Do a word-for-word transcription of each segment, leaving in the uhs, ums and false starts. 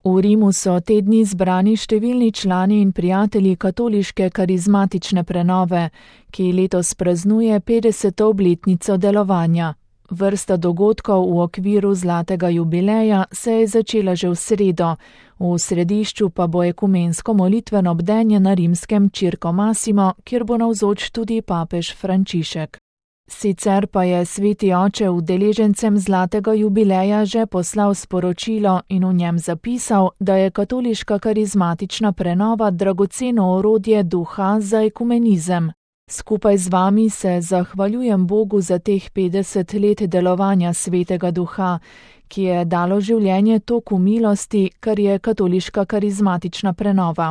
V Rimu so te dni zbrani številni člani in prijatelji katoliške karizmatične prenove, ki letos praznuje petdeseto obletnico delovanja. Vrsta dogodkov v okviru zlatega jubileja se je začela že v sredo, v središču pa bo ekumensko molitveno bdenje na rimskem Circo Massimo, kjer bo navzoč tudi papež Frančišek. Sicer pa je sveti oče udeležencem zlatega jubileja že poslal sporočilo in v njem zapisal, da je katoliška karizmatična prenova dragoceno orodje duha za ekumenizem. Skupaj z vami se zahvaljujem Bogu za teh petdeset let delovanja svetega duha, ki je dalo življenje toku milosti, kar je katoliška karizmatična prenova.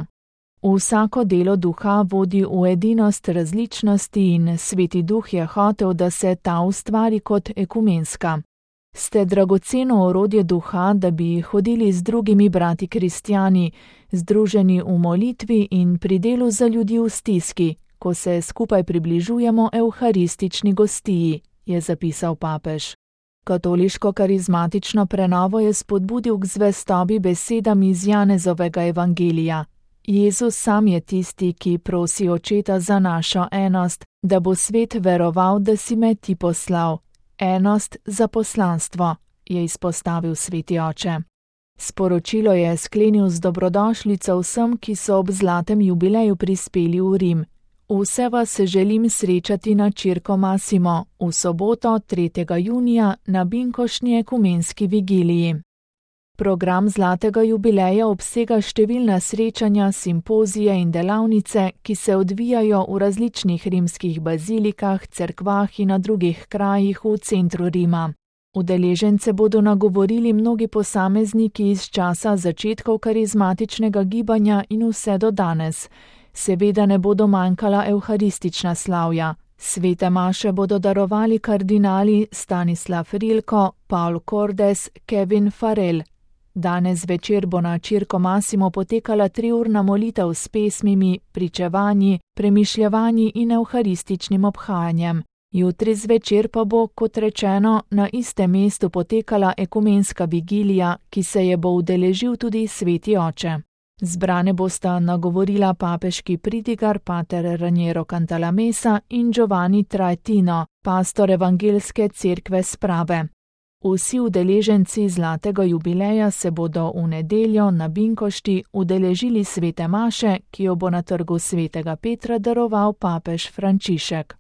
Vsako delo duha vodi v edinost različnosti in sveti duh je hotel, da se ta ustvari kot ekumenska. Ste dragoceno orodje duha, da bi hodili z drugimi brati kristjani, združeni v molitvi in pri delu za ljudi v stiski, ko se skupaj približujemo evharistični gostiji, je zapisal papež. Katoliško karizmatično prenovo je spodbudil k zvestobi besedam iz Janezovega evangelija. Jezus sam je tisti, ki prosi očeta za našo enost, da bo svet veroval, da si me ti poslal. Enost za poslanstvo, je izpostavil sveti oče. Sporočilo je sklenil z dobrodošlico vsem, ki so ob zlatem jubileju prispeli v Rim. Vse vas želim srečati na Circo Massimo v soboto tretjega junija na binkoštni ekumenski vigiliji. Program zlatega jubileja obsega številna srečanja, simpozije in delavnice, ki se odvijajo v različnih rimskih bazilikah, cerkvah in na drugih krajih v centru Rima. Udeležence bodo nagovorili mnogi posamezniki iz časa začetkov karizmatičnega gibanja in vse do danes. Seveda ne bodo manjkala evharistična slavja. Svete maše bodo darovali kardinali Stanislav Rilko, Paul Cordes, Kevin Farrell. Danes večer bo na Circo Massimo potekala triurna molitev s pesmimi, pričevanji, premišljevanji in evharističnim obhajanjem. Jutri zvečer pa bo, kot rečeno, na istem mestu potekala ekumenska vigilija, ki se je bo udeležil tudi sveti oče. Zbrane bosta nagovorila papeški pridigar pater Raniero Cantalamessa in Giovanni Traetino, pastor evangelske cerkve Sprave. Vsi udeleženci zlatega jubileja se bodo v nedeljo na binkošti udeležili svete maše, ki jo bo na trgu svetega Petra daroval papež Frančišek.